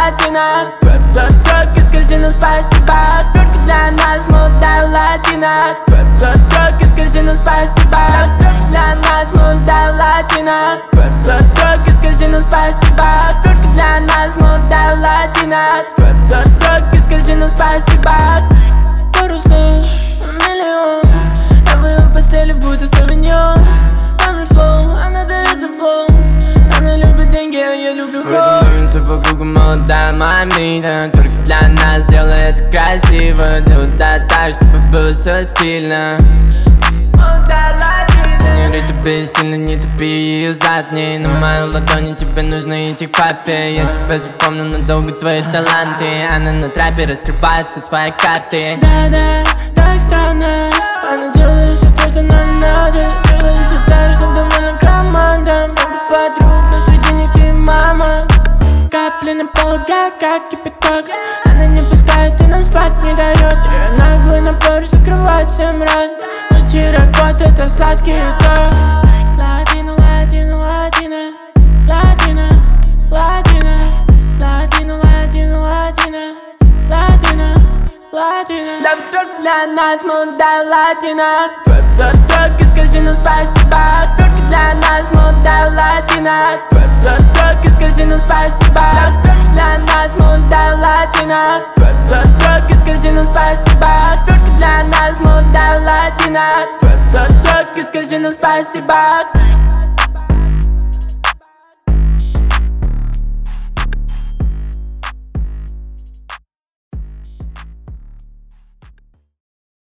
латина. Тверк из казино, спасибо. Только для нас молодая латина. Тверк из казино, спасибо. Только для нас молодая латина. Тверк из казино, спасибо. Только для нас молодая латина. Тверк из казино, спасибо. Пару слов, миллион. Я выйду в постели, будто совиньон. Family flow, она дает за флоу. Она любит деньги, а я люблю хоу. Все по кругу, молодая мамита. Только для нас сделай это красиво. Делай так, чтобы было все стильно. Сеньорита, бессильно, не тупи, ее задней. На моей ладони тебе нужно идти к папе. Я тебя запомню надолго, твои таланты. Она на трапе раскрывает все свои карты. Да, так странно. Она делает все то, что нам надо. Делает все так, чтобы довольна команда. Много подруг, но среди них ты мама. Капли на полу, как кипяток. Она не пускает и нам спать не дает. Ее наглый напор закрывает всем рот. Ночи работает, осадки и ток. Латина, латина, латина. Латина, латина. Латина, латина, латина. Латина, латина. Да, только для нас молодая латина. Тверк из казино, спасибо. Только для нас молодая латина. Тверк из казино, спасибо. Только для нас молодая латина. Тверк из казино, спасибо. Только для нас молодая латина. Тверк из казино, спасибо.